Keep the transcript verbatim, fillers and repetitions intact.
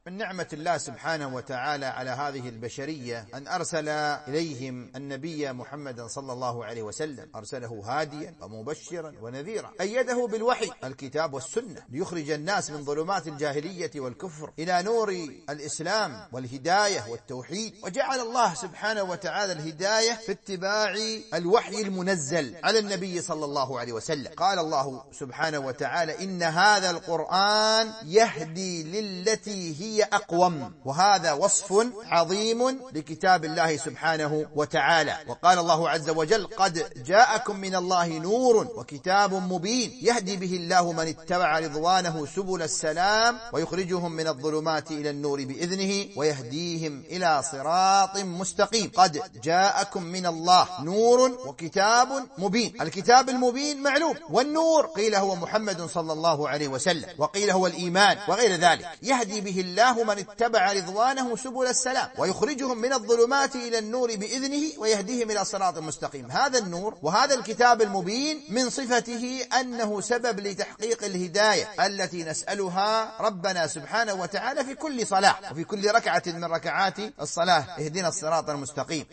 من نعمة الله سبحانه وتعالى على هذه البشرية أن أرسل إليهم النبي محمد صلى الله عليه وسلم، أرسله هاديا ومبشرا ونذيرا، أيده بالوحي الكتاب والسنة ليخرج الناس من ظلمات الجاهلية والكفر إلى نور الإسلام والهداية والتوحيد. وجعل الله سبحانه وتعالى الهداية في اتباع الوحي المنزل على النبي صلى الله عليه وسلم. قال الله سبحانه وتعالى: إن هذا القرآن يهدي للتي هي هي أقوم. وهذا وصف عظيم لكتاب الله سبحانه وتعالى. وقال الله عز وجل: قد جاءكم من الله نور وكتاب مبين يهدي به الله من اتبع رضوانه سبل السلام ويخرجهم من الظلمات إلى النور بإذنه ويهديهم إلى صراط مستقيم. قد جاءكم من الله نور وكتاب مبين. الكتاب المبين معلوم، والنور قيل هو محمد صلى الله عليه وسلم، وقيل هو الإيمان وغير ذلك. يهدي به الله من اتبع رضوانه سبل السلام ويخرجهم من الظلمات إلى النور بإذنه ويهديهم إلى صراط مستقيم. هذا النور وهذا الكتاب المبين من صفته أنه سبب لتحقيق الهداية التي نسألها ربنا سبحانه وتعالى في كل صلاة وفي كل ركعة من ركعات الصلاة: اهدنا الصراط المستقيم.